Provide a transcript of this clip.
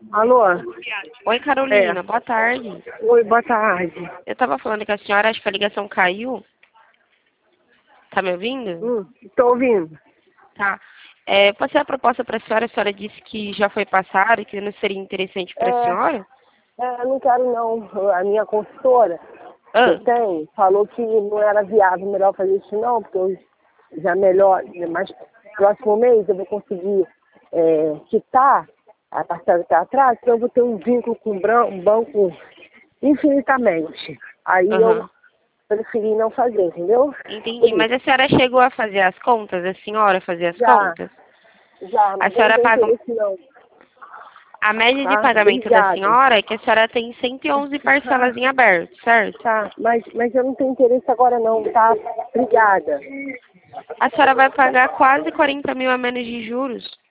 Alô? Oi, É. Carolina, boa tarde. Oi, boa tarde. Eu tava falando com a senhora, acho que a ligação caiu. Tá me ouvindo? Tô ouvindo. Tá. Passei a proposta para a senhora disse que já foi passada, que não seria interessante para a senhora? Eu não quero não. A minha consultora que eu Ah, tenho falou que não era viável, melhor fazer isso não, porque eu já melhor, mas próximo mês eu vou conseguir quitar a parcela que está atrás, então eu vou ter um vínculo com um banco infinitamente. Aí eu aham. preferi não fazer, entendeu? Por Entendi. Mas isso. a senhora chegou a fazer as contas? A senhora fazia as Já, contas? já, A mas eu não senhora tenho paga... interesse não, A média de tá? pagamento da Obrigada. senhora é que a senhora tem 111 parcelas em aberto, certo? Tá, mas eu não tenho interesse agora não, tá? Obrigada. A senhora vai pagar quase 40 mil a menos de juros.